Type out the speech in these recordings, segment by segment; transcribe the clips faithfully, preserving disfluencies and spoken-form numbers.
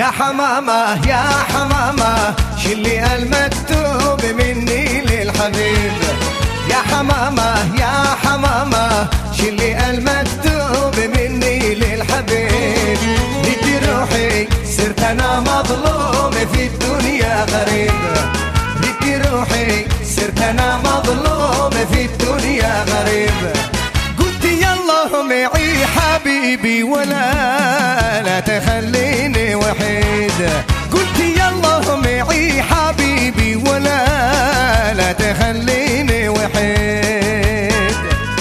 حمامة يا حمامة شلي المكتوب مني للحبيب. يا حمامة يا حمامة شلي المكتوب مني للحبيب. بدي روحي صرت أنا مظلوم في الدنيا غريب. بدي روحي صرت أنا مظلوم في الدنيا غريب. قلت يلا معي حبيبي ولا لا تخليني وحيد. قلت يلا معي حبيبي ولا لا تخليني وحيد.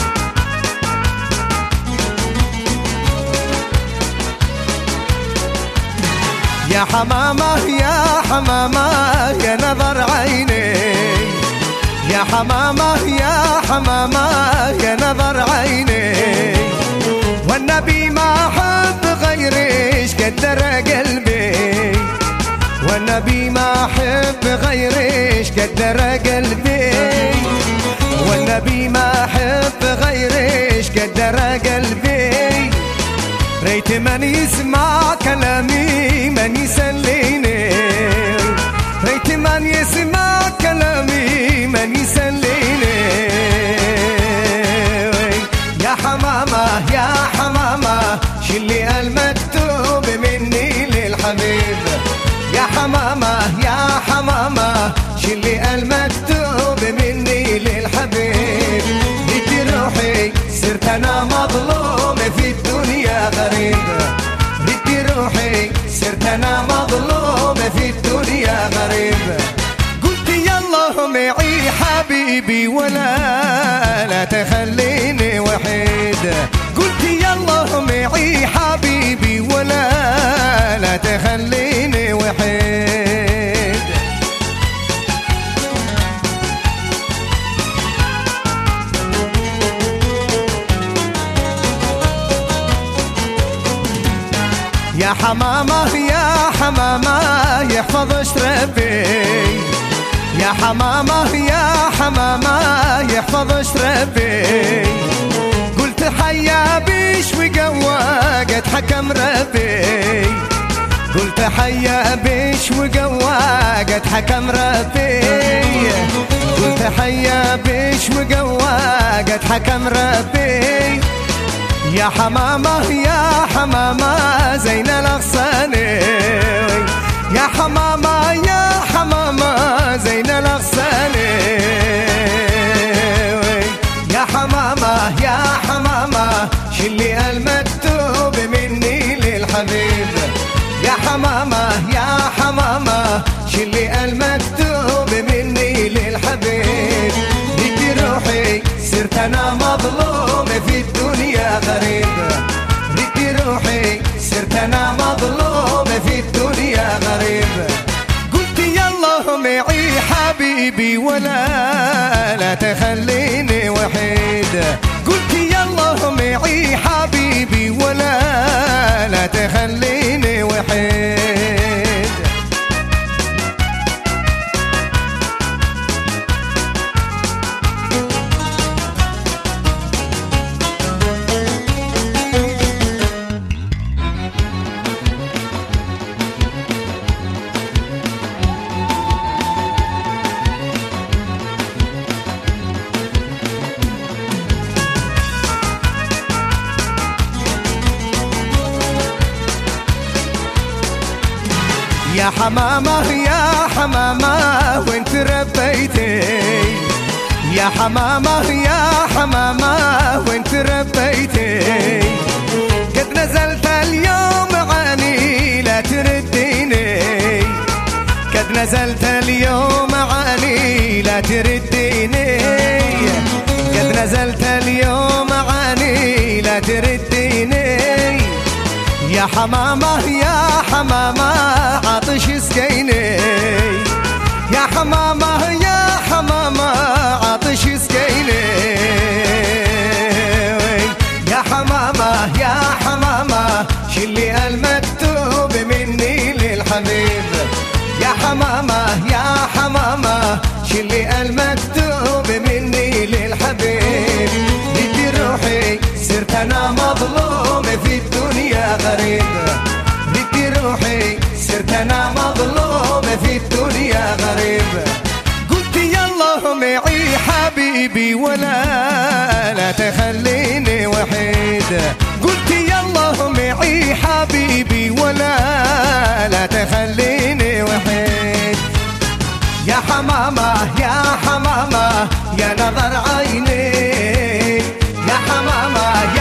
يا حمامة يا حمامة يا نظر عيني. يا حمامة يا حمامة يا نظر عيني. والنبي ما أحب غيرش قدر قلبي. والنبي ما أحب غيرش قدر قلبي. والنبي ما أحب غيرش قدر قلبي. ريت من يسمع كلامي من يسليني. ريت من يسمع كلامي من يسليني. يا حمامة يا حمامة شلي المكتوب مني للحبيب. يا حمامة يا حمامة شلي المكتوب مني للحبيب. بدي روحي صرت أنا مظلوم في الدنيا غريب. بدي روحي صرت أنا مظلوم في الدنيا غريب. قلت يلا معي حبيبي ولا لا تخليني وحيد. قلت يلا معي حبيبي ولا لا تخليني وحيد. يا حمامة يا حمامة يحفظ شربي. يا حمامة يا حمامة يحفظ شربي. قلت حيا بيش وقوى قد حكم ربي. قلت حيا بيش وقوى قد حكم ربي. قلت حيا بيش وقوى قد حكم ربي. يا حمامة يا حمامة زين الأغصاني. يا حمامة يا حمامة زين الأغصاني. يا حمامة يا حمامة شلي المكتوب مني للحبيب. يا حمامة يا حمامة شلي المكتوب مني للحبيب. بدي روحي صرت أنا مظلوم في الدنيا غريب. بدي روحي صرت أنا مظلوم في الدنيا غريب. قلت يلا معي حبيبي ولا لا تخليني وحيد. قلت يلا معي حبيبي ولا لا تخليني وحيد. يا حمامة يا حمامة وين تربيتي. يا حمامة يا حمامة وين تربيتي. قد نزلت اليوم عاني لا ترديني. قد نزلت اليوم عاني لا ترديني. قد نزلت اليوم عاني لا ترديني. يا حمامة يا حمامة عطش سكيني. يا حمامة يا حمامة عطش سكيني. يا حمامة يا حمامة شلي المكتوب مني للحبيب. يا حمامة يا حمامة شلي المكتوب مني للحبيب. بدي روحي صرت أنا مظلوم في الدنيا غريب. بدي روحي صرت يا غريب. قلت يلا معي حبيبي ولا لا تخليني وحيد. قلت يلا معي حبيبي ولا لا تخليني وحيد. يا حمامة يا حمامة يا نظر عيني، يا حمامة